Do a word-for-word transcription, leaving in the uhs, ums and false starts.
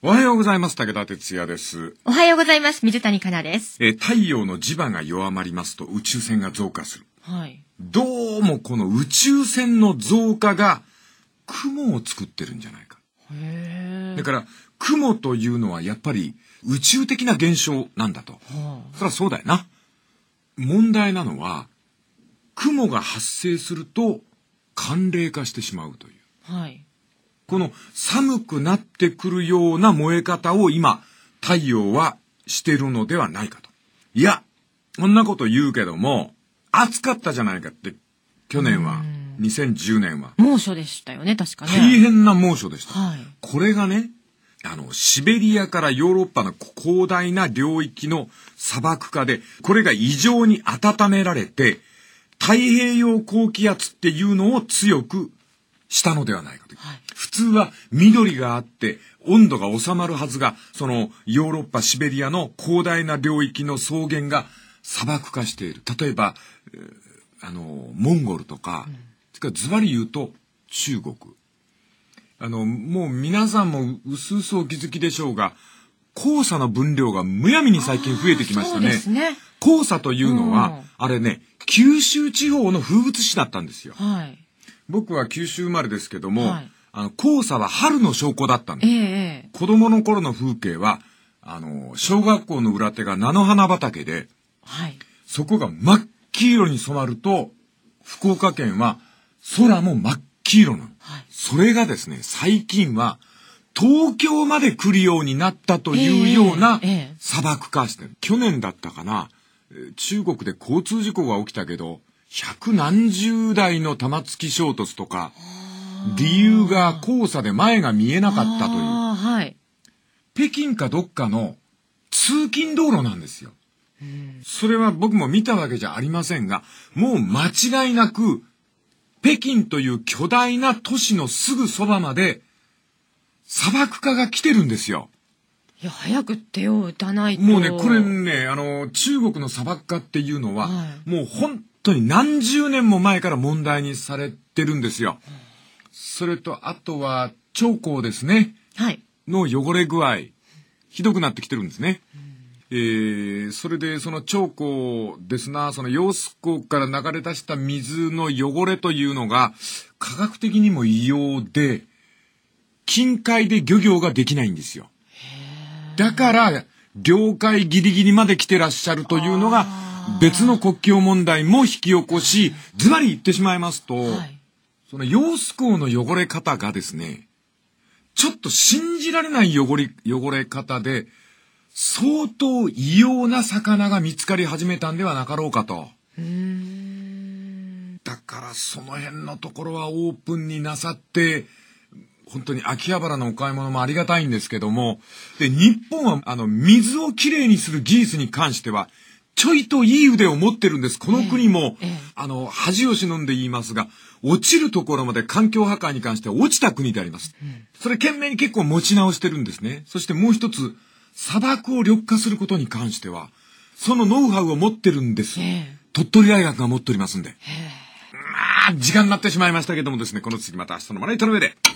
おはようございます。武田哲也です。 おはようございます。水谷香奈です。 え太陽の磁場が弱まりますと宇宙船が増加する。 はい。 どうもこの宇宙船の増加が雲を作ってるんじゃないか。 へー。 だから雲というのはやっぱり宇宙的な現象なんだと。はあ、そりゃそうだよな。問題なのは雲が発生すると寒冷化してしまうという。 はい。 この寒くなってくるような燃え方を今太陽はしてるのではないかと。いや、こんなこと言うけども暑かったじゃないかって。去年はにせんじゅうねんは猛暑でしたよね。確かね。 大変な猛暑でした、 はい、 これがね、あのシベリアからヨーロッパの広大な領域の砂漠化でこれが異常に温められて太平洋高気圧っていうのを強くしたのではないかと、はい、普通は緑があって温度が収まるはずが、そのヨーロッパシベリアの広大な領域の草原が砂漠化している。例えばあのモンゴルとか、うん、ズバリ言うと中国、あのもう皆さんもうすうすお気づきでしょうが、黄砂の分量がむやみに最近増えてきましたね。 そうですね。 黄砂というのは、うん、あれね、九州地方の風物詩だったんですよ。 はい、 僕は九州生まれですけども、はい、あの黄砂は春の証拠だったんです、 えー、 子供の頃の風景はあの小学校の裏手が菜の花畑で、 はい、 そこが真っ黄色に染まると福岡県は空も真っ黄色なの、はい、それがですね最近は東京まで来るようになったというような砂漠化してる、えーえー、去年だったかな、中国で交通事故が起きたけど百何十台の玉突き衝突とか、理由が黄砂で前が見えなかったという、 はい、 北京かどっかの通勤道路なんですよ。うん、それは僕も見たわけじゃありませんが、もう間違いなく北京という巨大な都市のすぐそばまで砂漠化が来てるんですよ。 いや、早く手を打たないと。 もうね、これね、あの中国の砂漠化っていうのは、はい、もう本当に何十年も前から問題にされてるんですよ。それとあとは長江ですね、 はい、 の汚れ具合ひどくなってきてるんですね。えー、それでその長江ですな、その揚水港から流れ出した水の汚れというのが科学的にも異様で、近海で漁業ができないんですよ。だから領海ギリギリまで来てらっしゃるというのが別の国境問題も引き起こし、ズバリ言ってしまいますと、はい、その揚水港の汚れ方がですね、ちょっと信じられない汚れ、汚れ方で相当異様な魚が見つかり始めたんではなかろうかと。 うーん、 だからその辺のところはオープンになさって、本当に秋葉原のお買い物もありがたいんですけども、で日本はあの水をきれいにする技術に関してはちょいといい腕を持ってるんです。この国も、ええええ、あの恥を忍んで言いますが、落ちるところまで環境破壊に関しては落ちた国であります、うん、それ懸命に結構持ち直してるんですね。そしてもう一つ、砂漠を緑化することに関してはそのノウハウを持ってるんです、ええ、鳥取大学が持っておりますんで、まあ時間になってしまいましたけどもですね、この次また明日のまな板の上で。